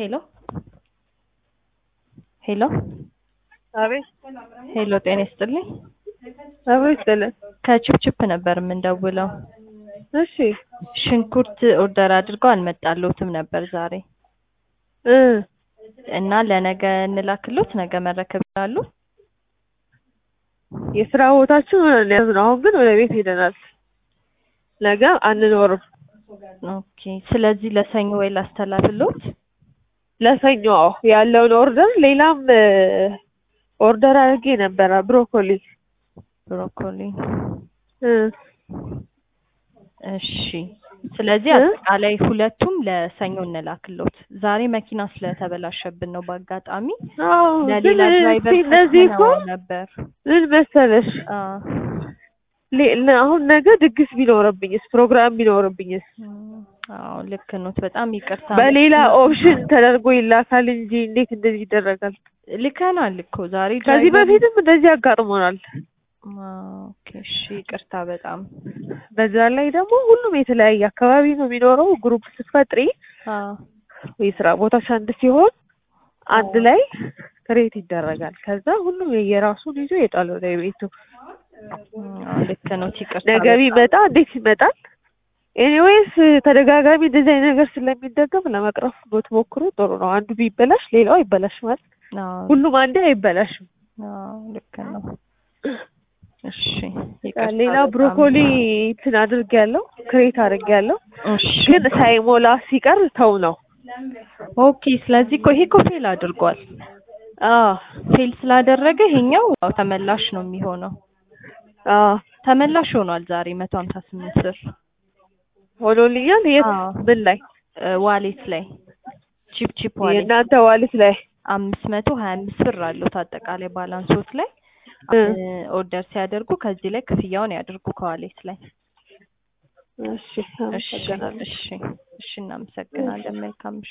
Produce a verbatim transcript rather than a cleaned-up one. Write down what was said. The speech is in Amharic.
ሄሎ ሄሎ አቤት ሄሎ ጤና ይስጥልኝ። አቤት ደለ ከችፕችፕ ነበር የምንደውለው። እሺ ሽንኩርት ኦርደር አድርገው አልመጣልዎትም ነበር ዛሬ እ እና ለነገ እንላክልዎት፣ ነገ መረከብ ይችላሉ? የስራ ቦታችሁ ነው ነው። አሁን ግን ወደ ቤት ሄደናል። ነገ አንኖርም። ኦኬ። ስለዚህ ለሰኞ ወይ ላስተላልፍልዎት? ለሰኞ ያለውን ኦርደር ሌላም ኦርደር አድርጌ ነበር። ብሮኮሊ ብሮኮሊ እ እሺ። ስለዚህ አጠቃላይ ሁለቱም ለሰኞ እንላክልዎት። ዛሬ መኪና ስለተበላሸብን ነው በአጋጣሚ። አዎ ለሌላ ድራይቨር ስለዚህ እኮ ነበር። ምን መሰለሽ አሁን ነገ ድግስ ቢኖርብኝስ ፕሮግራም ቢኖርብኝስ? አዎ ልክ ነው። በጣም ይቅርታ። በሌላ ኦፕሽን ተደርጎ ይላካል እንጂ እንዴት እንደዚህ ይደረጋል? ልከናል እኮ ዛሬ ከዚህ በፊትም እንደዚህ አጋጥሞናል። ኦኬ እሺ፣ ይቅርታ በጣም። በዛ ላይ ደግሞ ሁሉም የተለያየ አካባቢ ነው የሚኖረው። ግሩፕ ስትፈጥሪ አዎ የስራ ቦታሽ አንድ ሲሆን አንድ ላይ ክሬት ይደረጋል። ከዛ ሁሉም የየራሱን ይዞ ይጣል ወደ ቤቱ። ልክ ነው። ይቅርታ ነገ ቢመጣ እንዴት ይመጣል? ኤኒዌይስ ተደጋጋሚ እንደዚህ አይነት ነገር ስለሚደገም ለመቅረፍ ብትሞክሩ ጥሩ ነው። አንዱ ቢበላሽ ሌላው አይበላሽ ማለት ሁሉም አንዴ አይበላሽም። አዎ ልክ ነው። እሺ ይቅርታ። ሌላ ብሮኮሊ እንትን አድርጌያለሁ፣ ክሬት አድርጌያለሁ። እሺ ግን ሳይሞላ ሲቀር ተው ነው። ኦኬ። ስለዚህ እኮ ይሄ እኮ ፌል አድርጓል። አዎ ፌል ስላደረገ ይሄኛው ተመላሽ ነው የሚሆነው። አዎ ተመላሽ ሆኗል ዛሬ መቶ ሀምሳ ስምንት ብር ሆኖልኛል። የት ምን ላይ? ዋሌት ላይ ቺፕ ቺፕ ዋሌት። የእናንተ ዋሌት ላይ አምስት መቶ ሀያ አምስት ብር አለው አጠቃላይ ባላንሶት ላይ። ኦርደር ሲያደርጉ ከዚህ ላይ ክፍያውን ያድርጉ ከዋሌት ላይ። እሺ እሺ እሺ፣ እሺ እናመሰግናለን። መልካም